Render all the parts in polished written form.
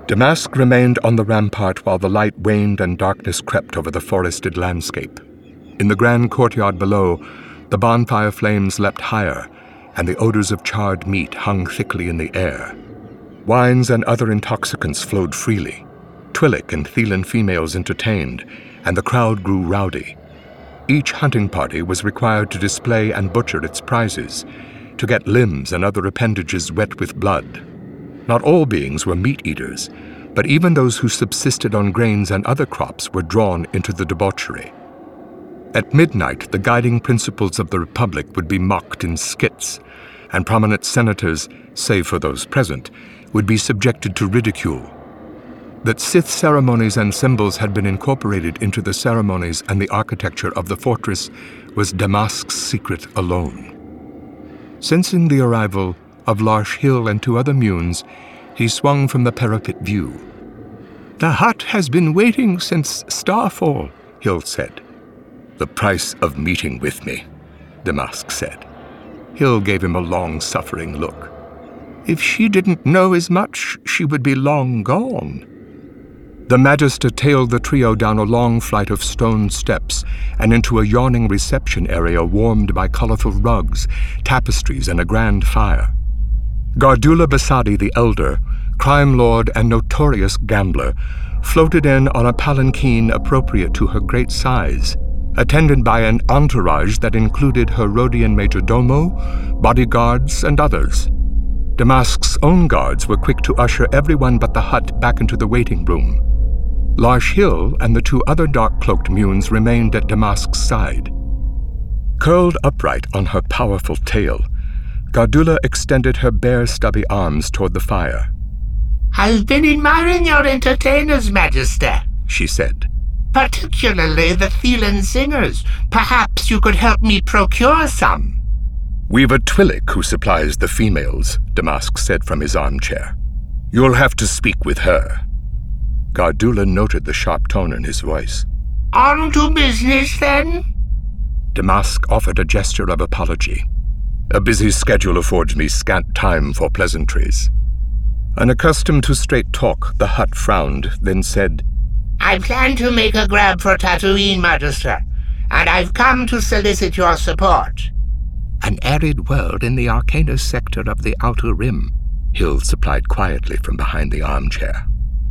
Damask remained on the rampart while the light waned and darkness crept over the forested landscape. In the grand courtyard below, the bonfire flames leapt higher, and the odors of charred meat hung thickly in the air. Wines and other intoxicants flowed freely. Twi'lek and Thelan females entertained, and the crowd grew rowdy. Each hunting party was required to display and butcher its prizes, to get limbs and other appendages wet with blood. Not all beings were meat-eaters, but even those who subsisted on grains and other crops were drawn into the debauchery. At midnight, the guiding principles of the Republic would be mocked in skits, and prominent senators, save for those present, would be subjected to ridicule. That Sith ceremonies and symbols had been incorporated into the ceremonies and the architecture of the fortress was Damask's secret alone. Sensing the arrival of Larsh Hill and 2 other Munes, he swung from the parapet view. "The hut has been waiting since starfall," Hill said. "The price of meeting with me," Damask said. Hill gave him a long-suffering look. "If she didn't know as much, she would be long gone." The Magister tailed the trio down a long flight of stone steps and into a yawning reception area warmed by colorful rugs, tapestries, and a grand fire. Gardula Basadi the Elder, crime lord and notorious gambler, floated in on a palanquin appropriate to her great size, attended by an entourage that included her Rodian majordomo, bodyguards, and others. Damask's own guards were quick to usher everyone but the hut back into the waiting room. Larsh Hill and the 2 other dark-cloaked Munes remained at Damask's side. Curled upright on her powerful tail, Gardula extended her bare, stubby arms toward the fire. "I've been admiring your entertainers, Magister," she said. "Particularly the Thelan singers. Perhaps you could help me procure some." "We've a Twi'lek who supplies the females," Damask said from his armchair. "You'll have to speak with her." Gardula noted the sharp tone in his voice. "On to business, then?" Damask offered a gesture of apology. "A busy schedule affords me scant time for pleasantries." Unaccustomed to straight talk, the hut frowned, then said, "I plan to make a grab for Tatooine, Magister, and I've come to solicit your support." "An arid world in the Arcanus sector of the Outer Rim," Hill supplied quietly from behind the armchair.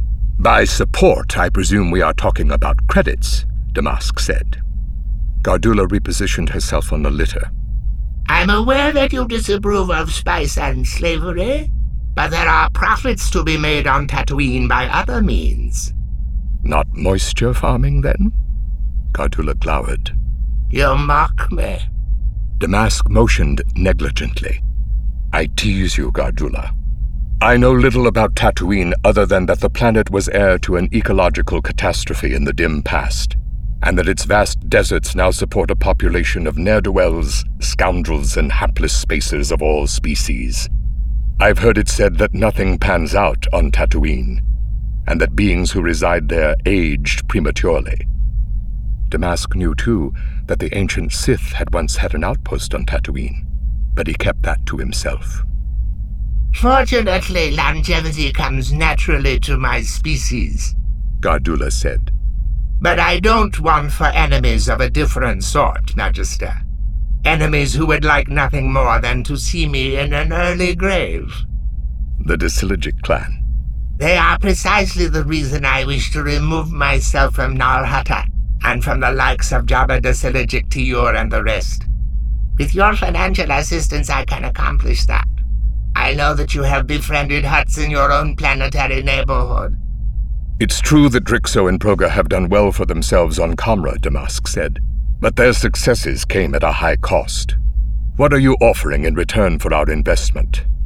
"By support, I presume we are talking about credits," Damask said. Gardula repositioned herself on the litter. "I'm aware that you disapprove of spice and slavery, but there are profits to be made on Tatooine by other means." "Not moisture farming, then?" Gardula glowered. "You mock me." Damask motioned negligently. "I tease you, Gardula. I know little about Tatooine other than that the planet was heir to an ecological catastrophe in the dim past, and that its vast deserts now support a population of ne'er-do-wells, scoundrels, and hapless spacers of all species. I've heard it said that nothing pans out on Tatooine, and that beings who reside there aged prematurely." Damask knew, too, that the ancient Sith had once had an outpost on Tatooine, but he kept that to himself. "Fortunately, longevity comes naturally to my species," Gardula said. "But I don't want for enemies of a different sort, Magister. Enemies who would like nothing more than to see me in an early grave." "The Dasiligic clan." "They are precisely the reason I wish to remove myself from Nar Hutta and from the likes of Jabba Dasiligic, Tiur, and the rest. With your financial assistance, I can accomplish that. I know that you have befriended Hutts in your own planetary neighborhood." "It's true that Drixo and Proga have done well for themselves on Comra," Damask said, "but their successes came at a high cost. What are you offering in return for our investment?"